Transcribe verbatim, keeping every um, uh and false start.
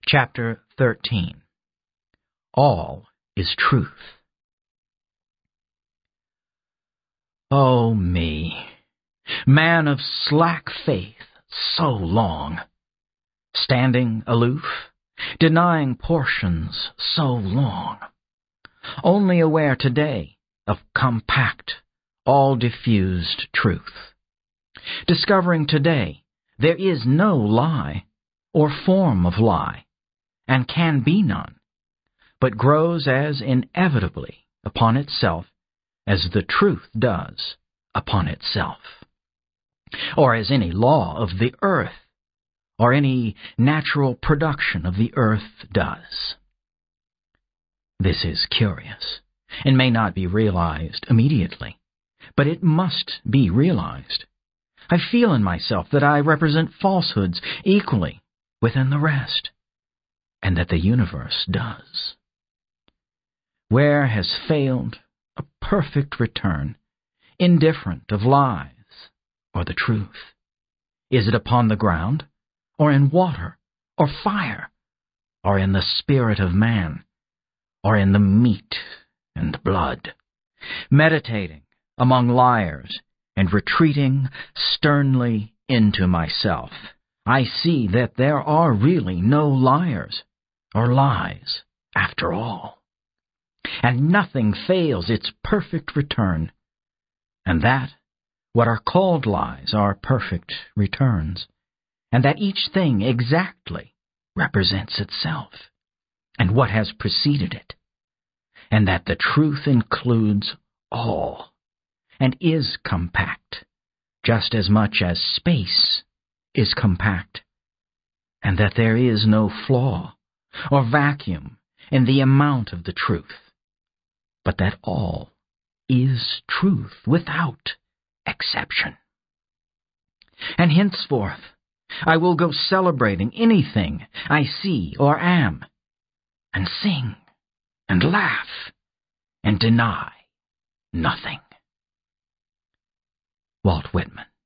Chapter thirteen. All is Truth. Oh me, man of slack faith so long, standing aloof, denying portions so long, only aware today of compact, all-diffused truth, discovering today there is no lie or form of lie, and can be none, but grows as inevitably upon itself as the truth does upon itself, or as any law of the earth or any natural production of the earth does. This is curious, and may not be realized immediately, but it must be realized. I feel in myself that I represent falsehoods equally within the rest, and that the universe does. Where has failed a perfect return, indifferent of lies or the truth? Is it upon the ground, or in water, or fire, or in the spirit of man, or in the meat and blood? Meditating among liars and retreating sternly into myself, I see that there are really no liars or lies after all, and nothing fails its perfect return, and that what are called lies are perfect returns, and that each thing exactly represents itself and what has preceded it, and that the truth includes all and is compact just as much as space is compact, and that there is no flaw or vacuum in the amount of the truth, but that all is truth without exception. And henceforth I will go celebrating anything I see or am, and sing and laugh and deny nothing. Walt Whitman.